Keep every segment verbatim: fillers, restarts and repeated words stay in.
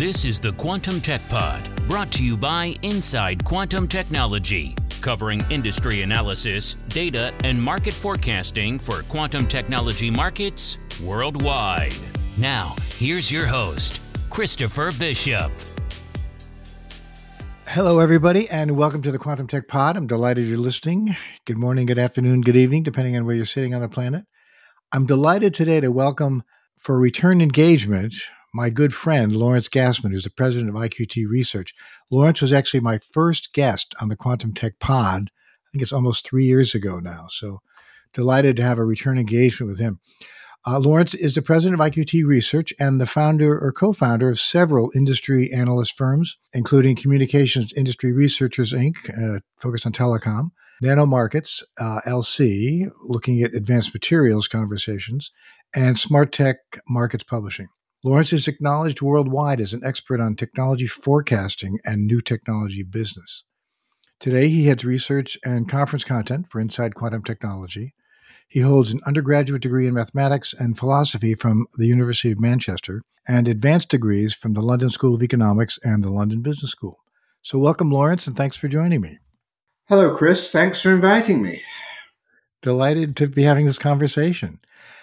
This is the Quantum Tech Pod, brought to you by Inside Quantum Technology, covering industry analysis, data, and market forecasting for quantum technology markets worldwide. Now, here's your host, Christopher Bishop. Hello, everybody, and welcome to the Quantum Tech Pod. I'm delighted you're listening. Good morning, good afternoon, good evening, depending on where you're sitting on the planet. I'm delighted today to welcome for return engagement my good friend, Lawrence Gassman, who's the president of I Q T Research. Lawrence was actually my first guest on the Quantum Tech Pod. I think it's almost three years ago now. So delighted to have a return engagement with him. Uh, Lawrence is the president of I Q T Research and the founder or co-founder of several industry analyst firms, including Communications Industry Researchers, Incorporated, uh, focused on telecom, Nano Markets, uh, L C, looking at advanced materials conversations, and Smart Tech Markets Publishing. Lawrence is acknowledged worldwide as an expert on technology forecasting and new technology business. Today, he heads research and conference content for Inside Quantum Technology. He holds an undergraduate degree in mathematics and philosophy from the University of Manchester and advanced degrees from the London School of Economics and the London Business School. So welcome, Lawrence, and thanks for joining me. Hello, Chris. Thanks for inviting me. Delighted to be having this conversation.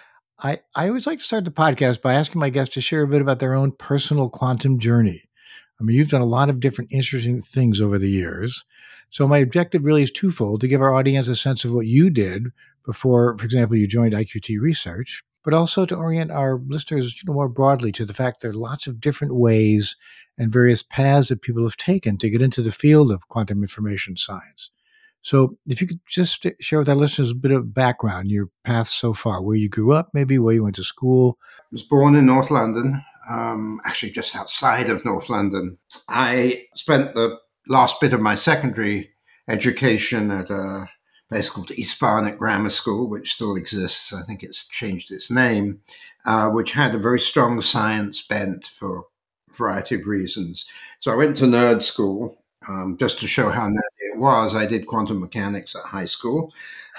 I, I always like to start the podcast by asking my guests to share a bit about their own personal quantum journey. I mean, you've done a lot of different interesting things over the years. So my objective really is twofold: to give our audience a sense of what you did before, for example, you joined I Q T Research, but also to orient our listeners, you know, more broadly to the fact there are lots of different ways and various paths that people have taken to get into the field of quantum information science. So if you could just share with our listeners a bit of background, your path so far, where you grew up, maybe where you went to school. I was born in North London, um, actually just outside of North London. I spent the last bit of my secondary education at a place called East Barnet Grammar School, which still exists. I think it's changed its name, uh, which had a very strong science bent for a variety of reasons. So I went to nerd school. Um, just to show how nerdy it was, I did quantum mechanics at high school.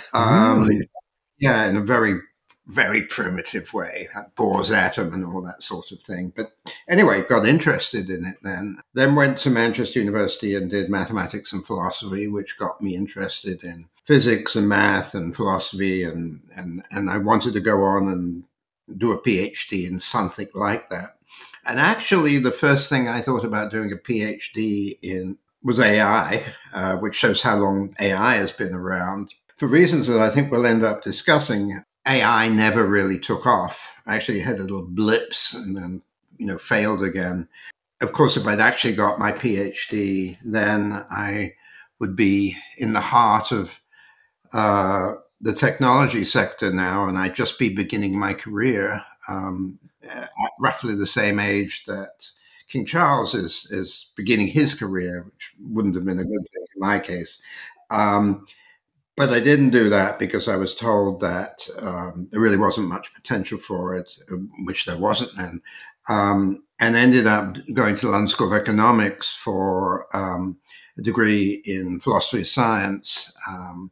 Um, Really? yeah, in a very, very primitive way, Bohr's atom and all that sort of thing. But anyway, got interested in it then. Then went to Manchester University and did mathematics and philosophy, which got me interested in physics and math and philosophy. And, and, and I wanted to go on and do a PhD in something like that. And actually, the first thing I thought about doing a PhD in was A I, uh, which shows how long A I has been around. For reasons that I think we'll end up discussing, A I never really took off. I actually had little blips and then, you know, failed again. Of course, if I'd actually got my PhD, then I would be in the heart of uh, the technology sector now, and I'd just be beginning my career um, at roughly the same age that King Charles is is beginning his career, which wouldn't have been a good thing in my case. Um, but I didn't do that because I was told that um, there really wasn't much potential for it, which there wasn't then, um, and ended up going to the London School of Economics for um, a degree in philosophy of science. Um,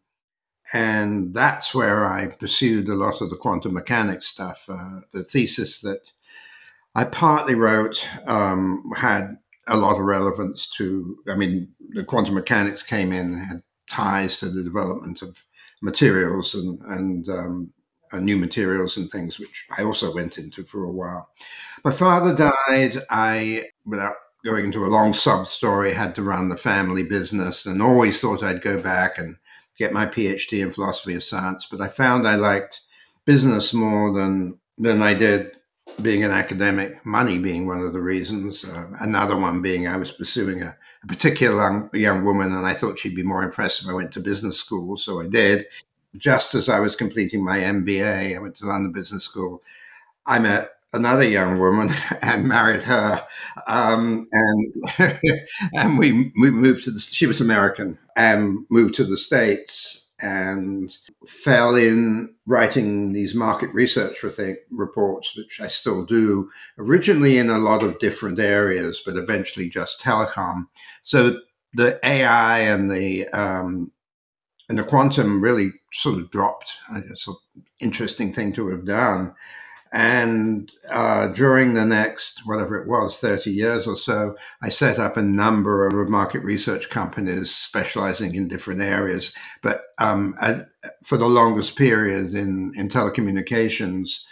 and that's where I pursued a lot of the quantum mechanics stuff. Uh, the thesis that I partly wrote um, had a lot of relevance to, I mean, the quantum mechanics came in, had ties to the development of materials and, and um, uh, new materials and things, which I also went into for a while. My father died. I, without going into a long sub story, had to run the family business and always thought I'd go back and get my PhD in philosophy of science. But I found I liked business more than than I did being an academic, money being one of the reasons. Uh, another one being I was pursuing a, a particular young, young woman, and I thought she'd be more impressed if I went to business school. So I did. Just as I was completing my M B A, I went to London Business School. I met another young woman and married her. Um, and and we, we moved to the, she was American, and moved to the States and fell in writing these market research reports, which I still do, originally in a lot of different areas, but eventually just telecom. So the A I and the um, and the quantum really sort of dropped. It's an interesting thing to have done. And uh, during the next, whatever it was, thirty years or so, I set up a number of market research companies specializing in different areas. But um, I, for the longest period in, in telecommunications,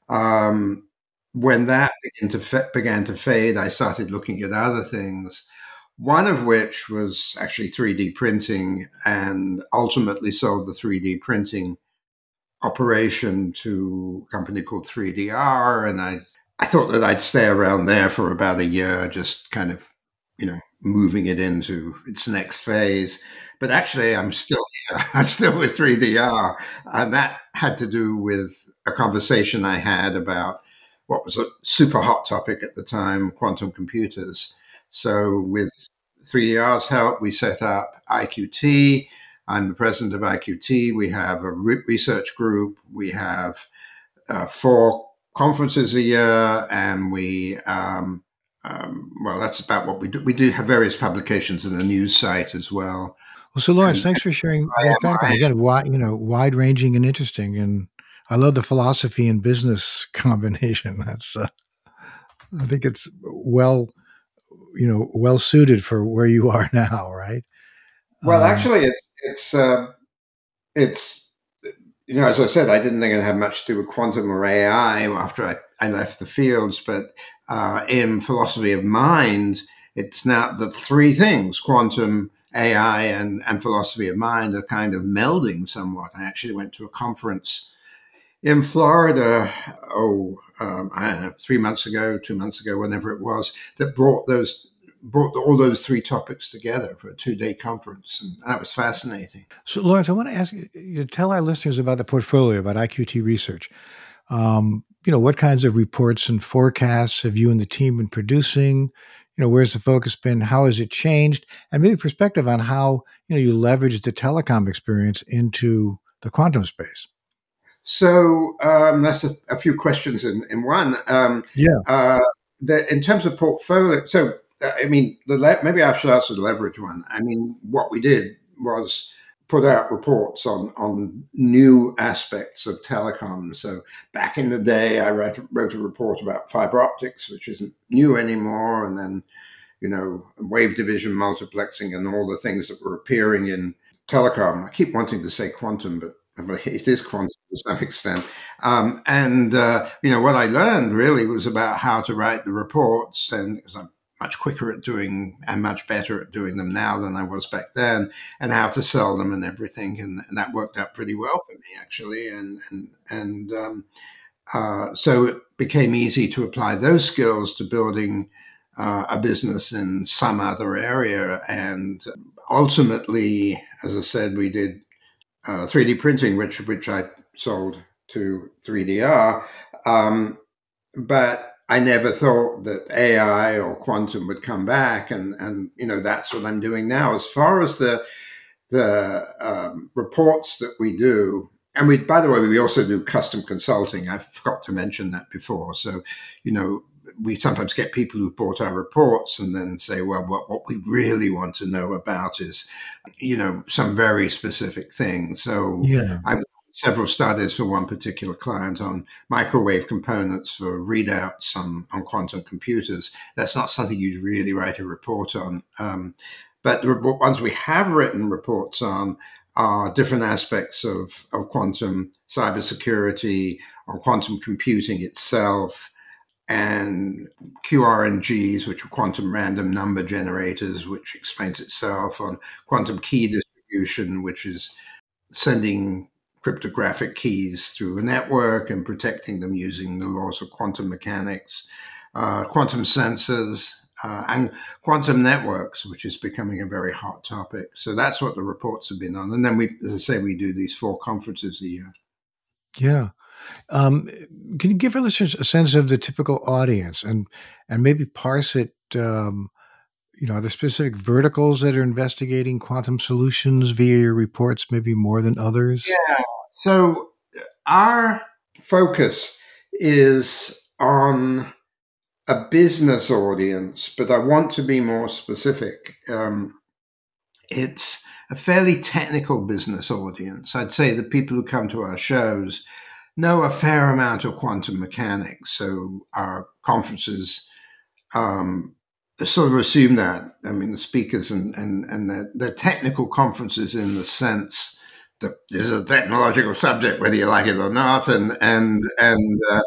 um, when that began to, fa- began to fade, I started looking at other things, one of which was actually three D printing, and ultimately sold the three D printing operation to a company called three D R. And I, I thought that I'd stay around there for about a year, just kind of, you know, moving it into its next phase. But actually, I'm still here. I'm still with three D R. And that had to do with a conversation I had about what was a super hot topic at the time, quantum computers. So with three D R's help, we set up I Q T. I'm the president of I Q T. We have a re- research group. We have uh, four conferences a year, and we, um, um, well, that's about what we do. We do have various publications and a news site as well. Well, so Lawrence, And thanks for sharing I that am, background. I, Again, wide, you know, wide ranging and interesting. And I love the philosophy and business combination. That's, uh, I think it's well, you know, well suited for where you are now, right? well, Um, actually, it's it's uh, it's you know, as I said, I didn't think it had much to do with quantum or A I after I, I left the fields, but uh, in philosophy of mind, it's now the three things, quantum, A I, and, and philosophy of mind, are kind of melding somewhat. I actually went to a conference in Florida, oh, um, I don't know, three months ago, two months ago, whenever it was, that brought those brought all those three topics together for a two-day conference, and that was fascinating. so, Lawrence, I want to ask you, you tell our listeners about the portfolio, about I Q T Research. Um, you know, what kinds of reports and forecasts have you and the team been producing? You know, where's the focus been? How has it changed? And maybe perspective on how, you know, you leverage the telecom experience into the quantum space. So um, that's a, a few questions in, in one. Um, Yeah. uh, the, in terms of portfolio, so uh, I mean, the le- maybe I should answer the leverage one. I mean, what we did was put out reports on on new aspects of telecom. So back in the day, I wrote, wrote a report about fiber optics, which isn't new anymore, and then you know wave division multiplexing and all the things that were appearing in telecom. I keep wanting to say quantum, but but it is quantum to some extent. Um, and uh, you know what I learned really was about how to write the reports, and because I'm much quicker at doing and much better at doing them now than I was back then, and how to sell them and everything, and, and that worked out pretty well for me actually. And and and um, uh, so it became easy to apply those skills to building uh, a business in some other area. And ultimately, as I said, we did uh, three D printing, which which I sold to three D R. Um, but I never thought that A I or quantum would come back, and and you know that's what I'm doing now. As far as the the um, reports that we do, and we, by the way, we also do custom consulting. I forgot to mention that before. So, you know, we sometimes get people who bought our reports and then say, well, what, what we really want to know about is, you know, some very specific things. So Yeah. I've done several studies for one particular client on microwave components for readouts on, on quantum computers. That's not something you'd really write a report on. Um, but the ones we have written reports on are different aspects of, of quantum cybersecurity or quantum computing itself, and Q R N Gs, which are quantum random number generators, which explains itself, on quantum key distribution, which is sending cryptographic keys through a network and protecting them using the laws of quantum mechanics, uh, quantum sensors, uh, and quantum networks, which is becoming a very hot topic. So that's what the reports have been on. And then we, as I say, we do these four conferences a year. Yeah. Um, can you give our listeners a sense of the typical audience and and maybe parse it? Um, you know, are there specific verticals that are investigating quantum solutions via your reports, maybe more than others? Yeah. So our focus is on a business audience, but I want to be more specific. Um, it's a fairly technical business audience. I'd say the people who come to our shows, know a fair amount of quantum mechanics. So our conferences um, sort of assume that. I mean, the speakers and and and the, the technical conferences in the sense that there's a technological subject, whether you like it or not, and and and uh,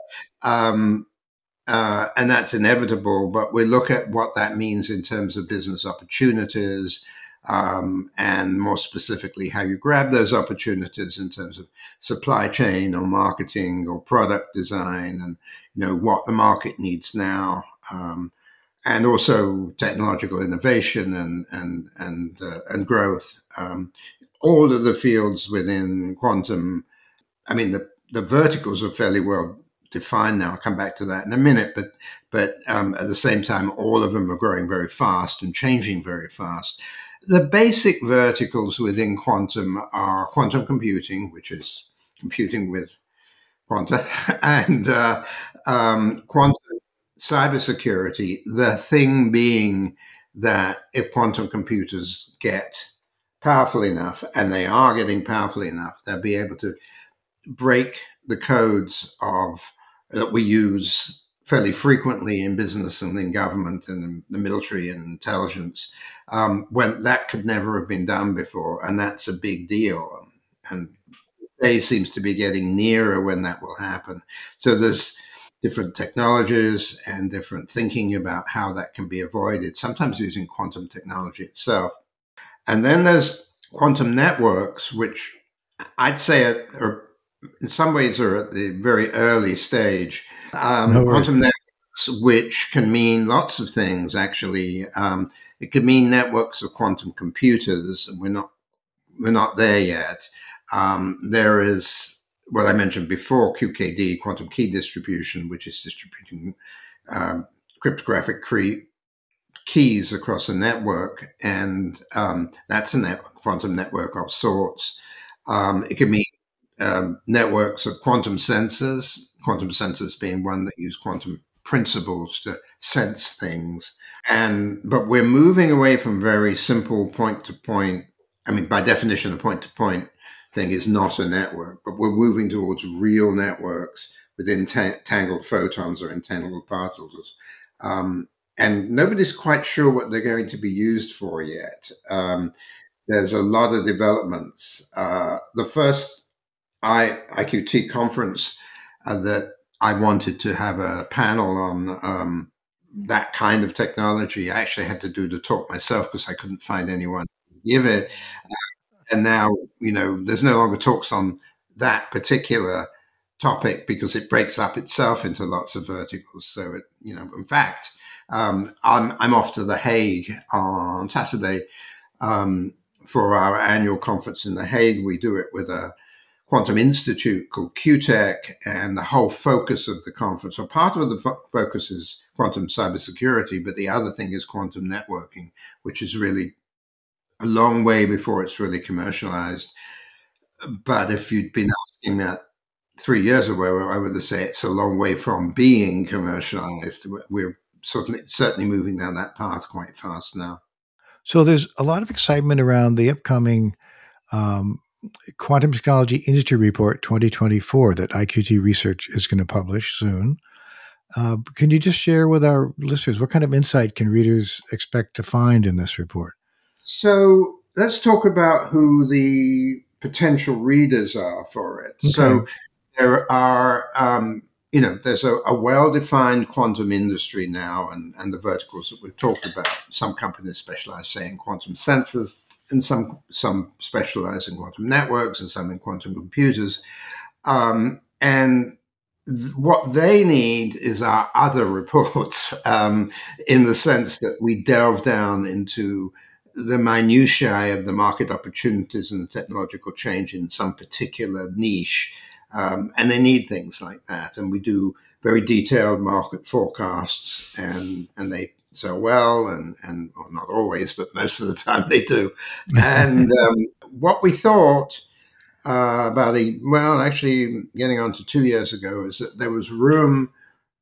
um, uh, and that's inevitable. But we look at what that means in terms of business opportunities, um, and more specifically, how you grab those opportunities in terms of supply chain or marketing or product design, and you know what the market needs now. Um, and also technological innovation and and and uh, and growth. Um, all of the fields within quantum. I mean, the the verticals are fairly well defined now. I'll come back to that in a minute. But but um, at the same time, all of them are growing very fast and changing very fast. The basic verticals within quantum are quantum computing, which is computing with quanta, and uh, um, quantum cybersecurity, the thing being that if quantum computers get powerful enough, and they are getting powerful enough, they'll be able to break the codes of that we use fairly frequently in business and in government and in the military and intelligence, um, when that could never have been done before, and that's a big deal. And day seems to be getting nearer when that will happen. So there's different technologies and different thinking about how that can be avoided, sometimes using quantum technology itself. And then there's quantum networks, which I'd say are, are in some ways are at the very early stage. No Um, worries. quantum networks, which can mean lots of things, actually. Um, it could mean networks of quantum computers, and we're not we're not there yet. Um, there is what I mentioned before, Q K D, quantum key distribution, which is distributing um, cryptographic cre- keys across a network, and um, that's a net- quantum network of sorts. Um, it can mean um, networks of quantum sensors, quantum sensors being one that use quantum principles to sense things. And but we're moving away from very simple point to point. I mean, by definition, a point to point thing is not a network, but we're moving towards real networks with entangled photons or entangled particles. Um, and nobody's quite sure what they're going to be used for yet. Um, there's a lot of developments. Uh, the first I, I Q T conference uh, that I wanted to have a panel on um, that kind of technology. I actually had to do the talk myself because I couldn't find anyone to give it. And now, you know, there's no longer talks on that particular topic because it breaks up itself into lots of verticals. So, it, you know, in fact, um, I'm, I'm off to The Hague on Saturday um, for our annual conference in The Hague. We do it with a quantum institute called Q TEC, and the whole focus of the conference, or part of the fo- focus is quantum cybersecurity, but the other thing is quantum networking, which is really a long way before it's really commercialized. But if you'd been asking that three years ago, I would have said it's a long way from being commercialized. We're certainly certainly moving down that path quite fast now. So there's a lot of excitement around the upcoming um, Quantum Technology Industry Report twenty twenty-four that I Q T Research is going to publish soon. Uh, can you just share with our listeners what kind of insight can readers expect to find in this report? So let's talk about who the potential readers are for it. Okay. So there are, um, you know, there's a, a well-defined quantum industry now, and, and the verticals that we've talked about. Some companies specialize, say, in quantum sensors, and some some specialize in quantum networks, and some in quantum computers. Um, and th- what they need is our other reports, um, in the sense that we delve down into the minutiae of the market opportunities and the technological change in some particular niche. Um, and they need things like that. And we do very detailed market forecasts, and, and they sell well, and, and well, not always, but most of the time they do. And um, what we thought uh, about a, well, actually getting on to two years ago, is that there was room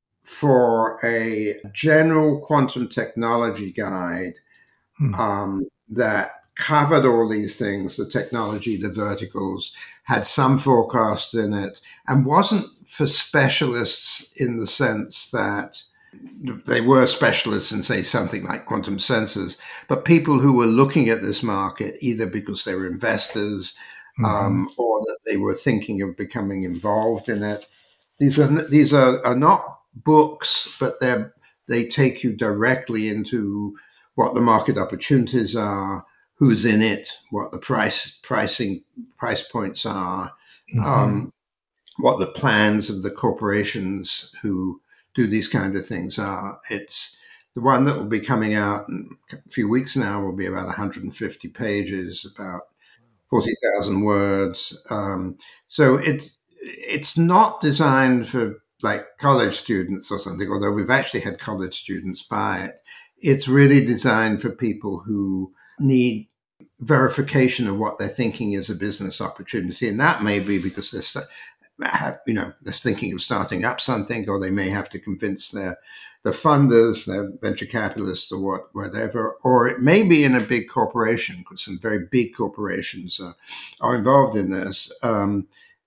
for a general quantum technology guide Hmm. um, that covered all these things, the technology, the verticals, had some forecast in it, and wasn't for specialists in the sense that they were specialists in, say, something like quantum sensors, but people who were looking at this market either because they were investors mm-hmm. um, or that they were thinking of becoming involved in it. These are these are, are not books, but they're they take you directly into what the market opportunities are, who's in it, what the price pricing price points are, mm-hmm. um, what the plans of the corporations who do these kind of things are. It's the one that will be coming out in a few weeks now will be about one hundred fifty pages, about forty thousand words. Um, so it's it's not designed for like college students or something, although we've actually had college students buy it. It's really designed for people who need verification of what they're thinking is a business opportunity. And that may be because they're st- have, you know, they're thinking of starting up something, or they may have to convince their the funders, their venture capitalists, or what, whatever. Or it may be in a big corporation, because some very big corporations are, are involved in this, um,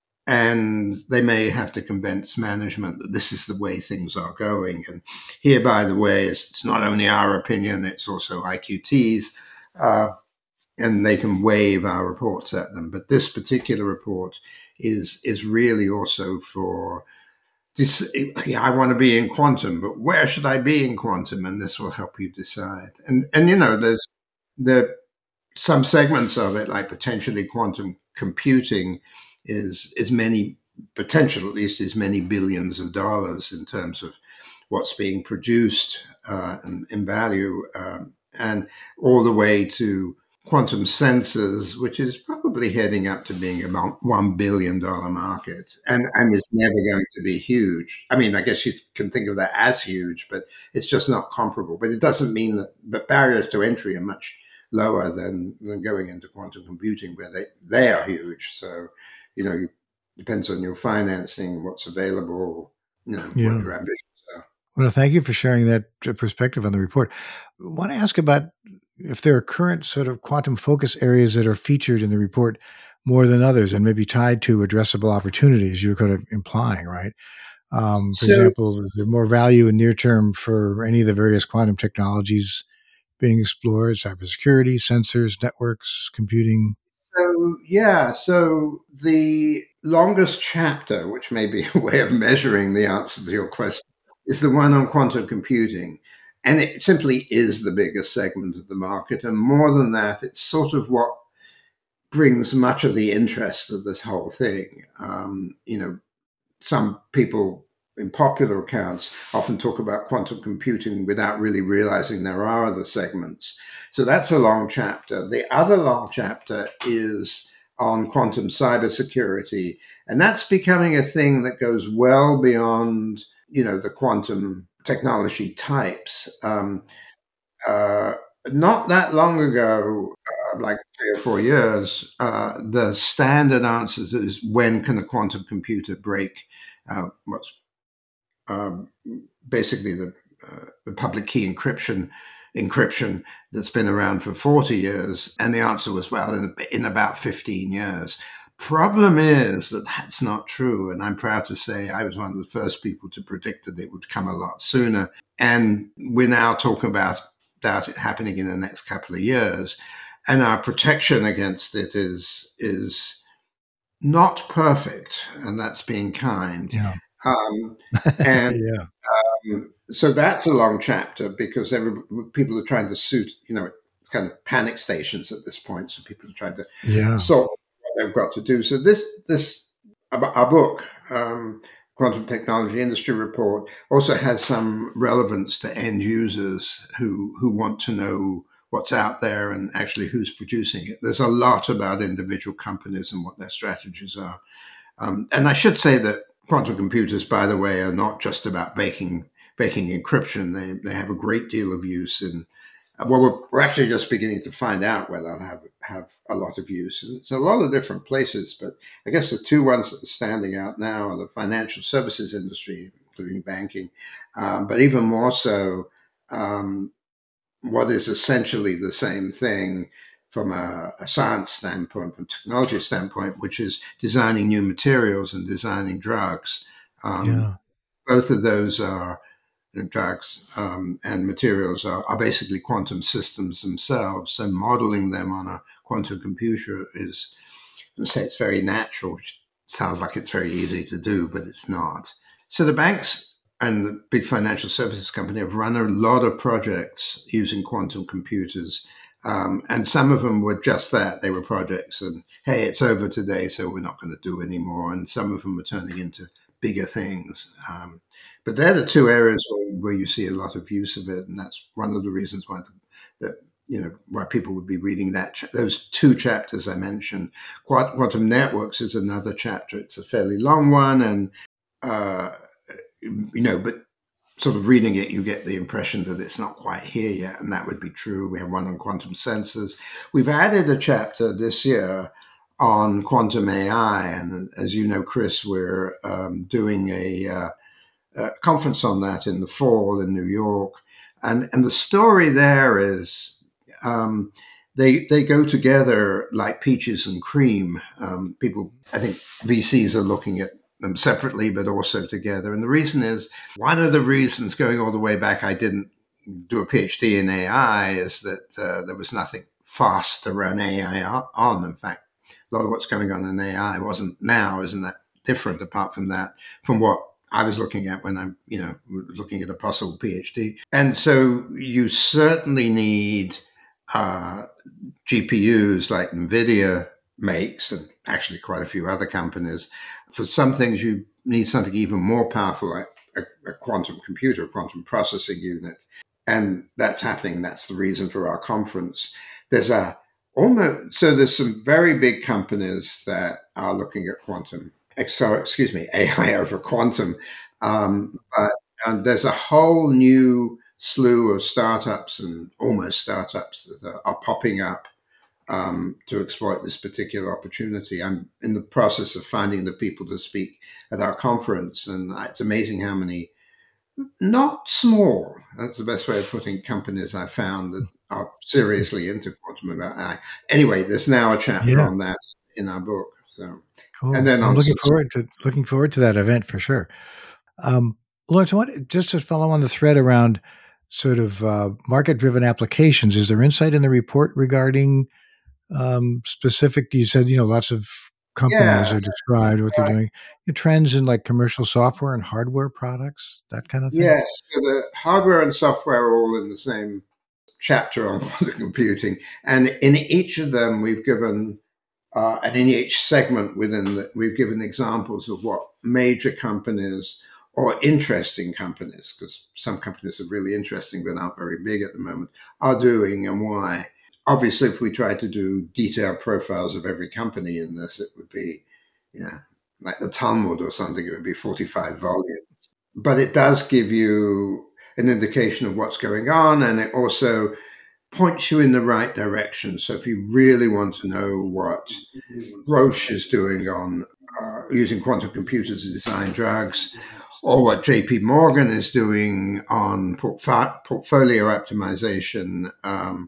and they may have to convince management that this is the way things are going. And here, by the way, it's, it's not only our opinion; it's also I Q T's. Uh, and they can wave our reports at them. But this particular report is is really also for this. Yeah, I want to be in quantum, but where should I be in quantum? And this will help you decide. And and you know, there's there some segments of it, like potentially quantum computing, is is many potential at least is many billions of dollars in terms of what's being produced uh, in, in value, um, and all the way to quantum sensors, which is probably heading up to being about one billion dollars market, and, and it's never going to be huge. I mean, I guess you can think of that as huge, but it's just not comparable. But it doesn't mean that the barriers to entry are much lower than, than going into quantum computing, where they, they are huge. So, you know, it depends on your financing, what's available, you know, yeah. what your ambitions are. Well, thank you for sharing that perspective on the report. I want to ask about if there are current sort of quantum focus areas that are featured in the report more than others and maybe tied to addressable opportunities you're kind of implying, right? Um, for so, example, is there more value in near term for any of the various quantum technologies being explored, cybersecurity, sensors, networks, computing? So, yeah, so the longest chapter, which may be a way of measuring the answer to your question, is the one on quantum computing. And it simply is the biggest segment of the market. And more than that, it's sort of what brings much of the interest of this whole thing. Um, you know, some people in popular accounts often talk about quantum computing without really realizing there are other segments. So that's a long chapter. The other long chapter is on quantum cybersecurity. And that's becoming a thing that goes well beyond, you know, the quantum technology types. Um, uh, not that long ago, uh, like three or four years, uh, the standard answer is when can a quantum computer break uh, what's um, basically the, uh, the public key encryption encryption that's been around for forty years? And the answer was, well, in, in about fifteen years. Problem is that that's not true. And I'm proud to say I was one of the first people to predict that it would come a lot sooner. And we're now talking about, about it happening in the next couple of years. And our protection against it is, is not perfect. And that's being kind. Yeah. Um, and yeah. um, so that's a long chapter because every, people are trying to suit, you know, kind of panic stations at this point. So people are trying to yeah. solve they've got to do. So this, this, our book, um, Quantum Technology Industry Report, also has some relevance to end users who, who want to know what's out there and actually who's producing it. There's a lot about individual companies and what their strategies are. Um, and I should say that quantum computers, by the way, are not just about baking, baking encryption. They, they have a great deal of use in Well, we're, we're actually just beginning to find out where they'll have, have a lot of use. And it's a lot of different places, but I guess the two ones that are standing out now are the financial services industry, including banking, um, but even more so, um, what is essentially the same thing from a, a science standpoint, from a technology standpoint, which is designing new materials and designing drugs. Um, Yeah. both of those are drugs um, and materials are, are basically quantum systems themselves. So modeling them on a quantum computer is, I say, it's very natural, which sounds like it's very easy to do, but it's not. So the banks and the big financial services company have run a lot of projects using quantum computers. Um, and some of them were just that. They were projects and, hey, it's over today, so we're not going to do anymore. And some of them were turning into bigger things. Um, but they're the two areas where, where you see a lot of use of it. And that's one of the reasons why the, the you know, why people would be reading that cha- those two chapters I mentioned. Quant- Quantum networks is another chapter. It's a fairly long one, and uh, you know, but sort of reading it, you get the impression that it's not quite here yet, and that would be true. We have one on quantum sensors. We've added a chapter this year on quantum A I, and as you know, Chris, we're um, doing a, uh, a conference on that in the fall in New York, and and the story there is. Um, they they go together like peaches and cream. Um, people, I think V Cs are looking at them separately, but also together. And the reason is one of the reasons going all the way back, I didn't do a PhD in A I, is that uh, there was nothing fast to run A I on. In fact, a lot of what's going on in A I wasn't now, isn't that different apart from that, from what I was looking at when I'm, you know, looking at a possible PhD. And so you certainly need uh, G P Us like NVIDIA makes, and actually quite a few other companies. For some things, you need something even more powerful, like a, a quantum computer, a quantum processing unit. And that's happening. That's the reason for our conference. There's a almost, so there's some very big companies that are looking at quantum, sorry, excuse me, A I over quantum. Um, but um, there's a whole new slew of startups and almost startups that are, are popping up um, to exploit this particular opportunity. I'm in the process of finding the people to speak at our conference, and it's amazing how many, not small, that's the best way of putting companies I've found that are seriously into quantum about A I. Anyway, there's now a chapter Yeah. on that in our book. So, and Cool. then I'm on, looking forward to looking forward to that event for sure. Um, Lawrence, I want just to follow on the thread around sort of uh, market-driven applications. Is there insight in the report regarding um, specific? You said you know lots of companies yeah, are described what they're doing. Trends in like commercial software and hardware products, that kind of thing. yes. So the hardware and software are all in the same chapter on quantum computing, and in each of them, we've given Uh, and in each segment within that, we've given examples of what major companies or interesting companies, because some companies are really interesting but aren't very big at the moment, are doing and why. Obviously, if we tried to do detailed profiles of every company in this, it would be, you know, like the Talmud or something, it would be forty-five volumes. But it does give you an indication of what's going on, and it also points you in the right direction. So if you really want to know what Roche is doing on uh, using quantum computers to design drugs, or what J P Morgan is doing on portf- portfolio optimization um,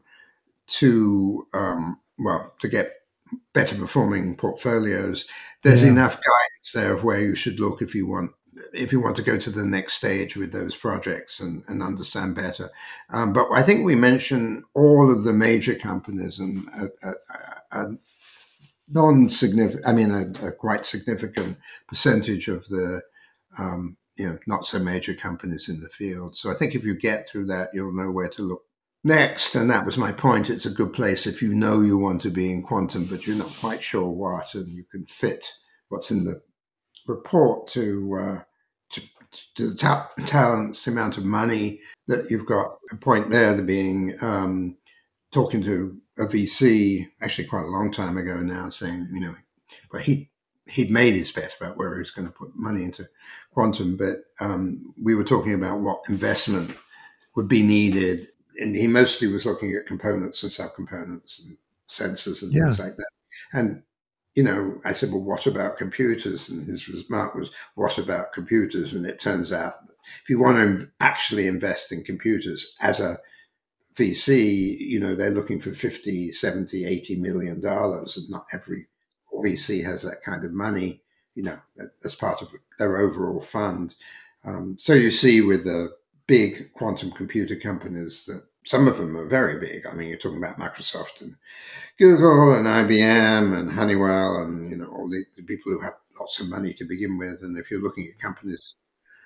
to um, well to get better performing portfolios. There's Yeah. enough guidance there of where you should look if you want if you want to go to the next stage with those projects and, and understand better. Um, but I think we mentioned all of the major companies and a, a, a non-significant, I mean, a, a quite significant percentage of the um, you know not so major companies in the field. So I think if you get through that, you'll know where to look next. And that was my point. It's a good place if you know you want to be in quantum, but you're not quite sure what, and you can fit what's in the report to uh, to, to the ta- talents, the amount of money that you've got. A point there, the being um, talking to a V C actually quite a long time ago now, saying you know, well he he'd made his bet about where he was going to put money into quantum, but um, we were talking about what investment would be needed, and he mostly was looking at components and subcomponents and sensors and Yeah. things like that. And you know, I said, well, what about computers? And his remark was, what about computers? And it turns out that if you want to actually invest in computers as a V C, you know, they're looking for fifty, seventy, eighty million dollars, and not every V C has that kind of money, you know, as part of their overall fund. Um, so you see with the big quantum computer companies that some of them are very big. I mean, you're talking about Microsoft and Google and I B M and Honeywell and, you know, all the, the people who have lots of money to begin with. And if you're looking at companies,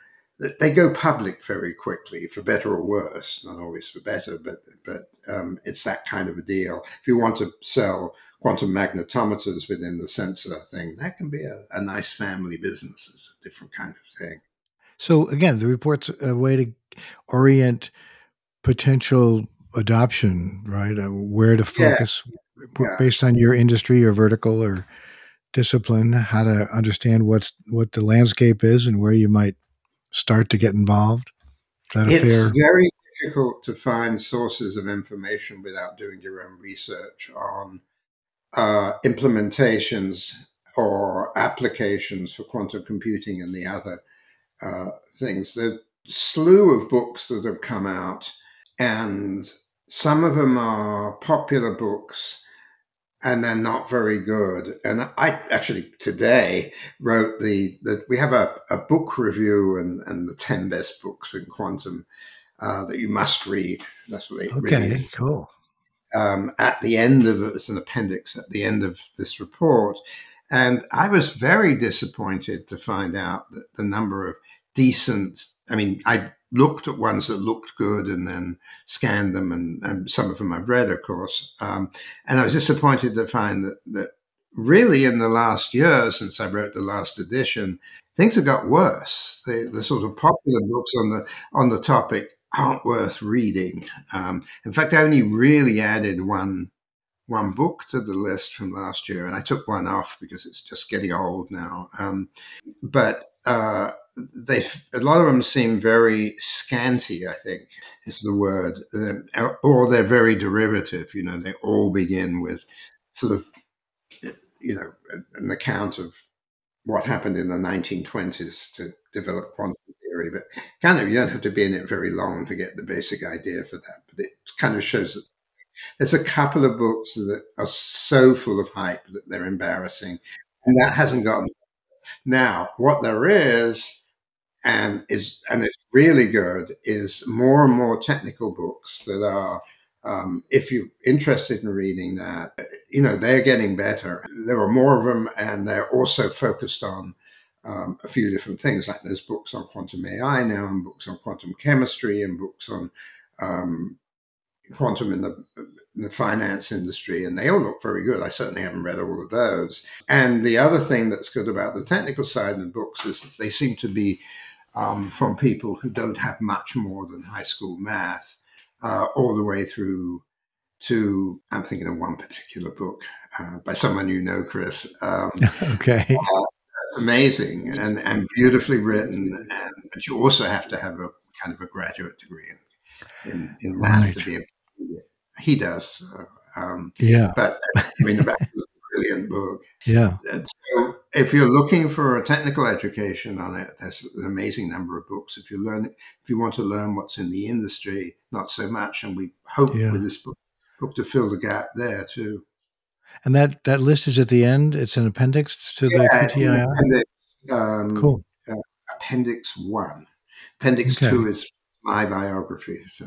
they go public very quickly, for better or worse, not always for better, but but um, it's that kind of a deal. If you want to sell quantum magnetometers within the sensor thing, that can be a, a nice family business. It's a different kind of thing. So again, the report's a way to orient potential adoption, right? Uh, where to Yeah, focus w- yeah. based on your industry or vertical or discipline, how to understand what's what the landscape is and where you might start to get involved. Is that a It's fair? very difficult to find sources of information without doing your own research on uh, implementations or applications for quantum computing and the other uh, things. The slew of books that have come out, and some of them are popular books and they're not very good. And I actually today wrote the, the we have a, a book review and, and the ten best books in quantum uh, that you must read. That's what it really Okay, is. cool. Um, at the end of it, it's an appendix at the end of this report. And I was very disappointed to find out that the number of decent, I mean, I looked at ones that looked good and then scanned them, and, and some of them I've read, of course. Um, and I was disappointed to find that, that really in the last year, since I wrote the last edition, things have got worse. The, the sort of popular books on the on the topic aren't worth reading. Um, in fact, I only really added one one book to the list from last year, and I took one off because it's just getting old now. Um, but uh, they, a lot of them seem very scanty, I think is the word, uh, or they're very derivative. You know, they all begin with sort of, you know, an account of what happened in the nineteen twenties to develop quantum theory, but kind of you don't have to be in it very long to get the basic idea for that. But it kind of shows that there's a couple of books that are so full of hype that they're embarrassing, and that hasn't gotten. Now, what there is, and is and it's really good, is more and more technical books that are. Um, if you're interested in reading that, you know, they're getting better. There are more of them, and they're also focused on um, a few different things. Like there's books on quantum A I now, and books on quantum chemistry, and books on um, quantum in the, in the finance industry, and they all look very good. I certainly haven't read all of those. And the other thing that's good about the technical side of the books is that they seem to be um, from people who don't have much more than high school math, uh, all the way through to, I'm thinking of one particular book uh, by someone you know, Chris. Um, Okay. uh, amazing and, and beautifully written, and, but you also have to have a kind of a graduate degree in, in, in math Right. to be able to do it. He does. Uh, um, Yeah. but I mean, about a brilliant book. Yeah. And so if you're looking for a technical education on it, there's an amazing number of books. If you learn, if you want to learn what's in the industry, not so much. And we hope Yeah. with this book, book to fill the gap there too. And that that list is at the end. It's an appendix to the Yeah, it's in Q T I R. appendix, um, Cool. uh, appendix one. Appendix Okay. two is my biography. So.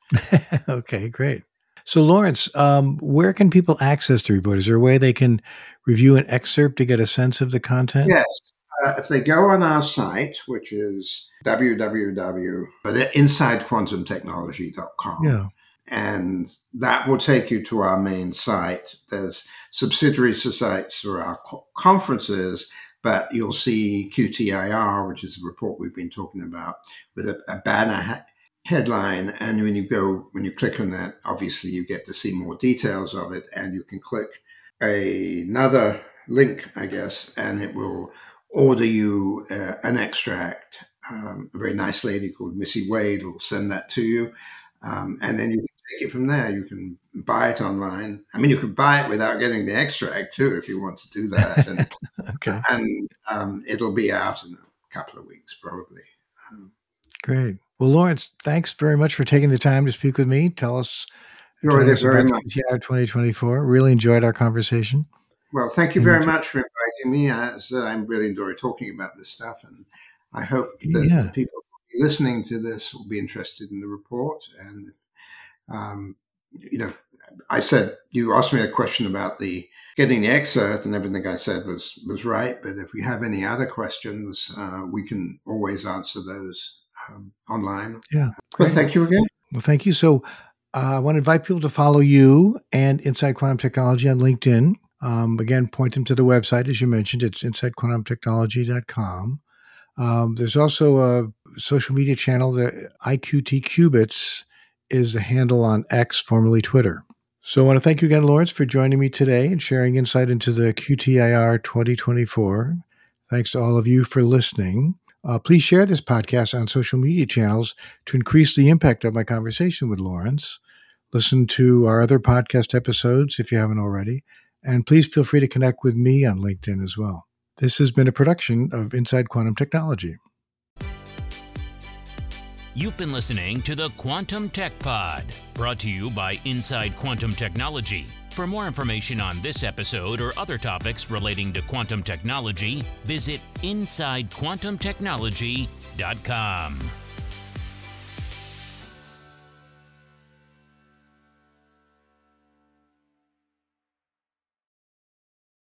Okay, great. So, Lawrence, um, where can people access the report? Is there a way they can review an excerpt to get a sense of the content? Yes. Uh, if they go on our site, which is w w w dot inside quantum technology dot com, Yeah. and that will take you to our main site. There's subsidiary sites for our co- conferences, but you'll see Q T I R, which is a report we've been talking about, with a, a banner ha- headline. And when you go, when you click on that, obviously you get to see more details of it, and you can click a, another link, I guess, and it will order you uh, an extract. Um, a very nice lady called Missy Wade will send that to you. Um, and then you can take it from there. You can buy it online. I mean, you could buy it without getting the extract too, if you want to do that. And, Okay. and um, it'll be out in a couple of weeks, probably. Um, Great. Well, Lawrence, thanks very much for taking the time to speak with me. Tell us, You're tell us very about much. Q T I twenty twenty-four. Really enjoyed our conversation. Well, thank you And very much for inviting me. As I really enjoy talking about this stuff, and I hope that yeah, the people listening to this will be interested in the report. And um, you know, I said you asked me a question about the getting the excerpt, and everything I said was was right. But if you have any other questions, uh, we can always answer those um, online. yeah. But Great. thank you again. Well, thank you. So uh, I want to invite people to follow you and Inside Quantum Technology on LinkedIn. Um, again, point them to the website, as you mentioned. It's inside quantum technology dot com. Um, there's also a social media channel, the I Q T Qubits is the handle on X, formerly Twitter. So I want to thank you again, Lawrence, for joining me today and sharing insight into the Q T I R twenty twenty-four. Thanks to all of you for listening. Uh, please share this podcast on social media channels to increase the impact of my conversation with Lawrence. Listen to our other podcast episodes if you haven't already. And please feel free to connect with me on LinkedIn as well. This has been a production of Inside Quantum Technology. You've been listening to the Quantum Tech Pod, brought to you by Inside Quantum Technology. For more information on this episode or other topics relating to quantum technology, visit inside quantum technology dot com.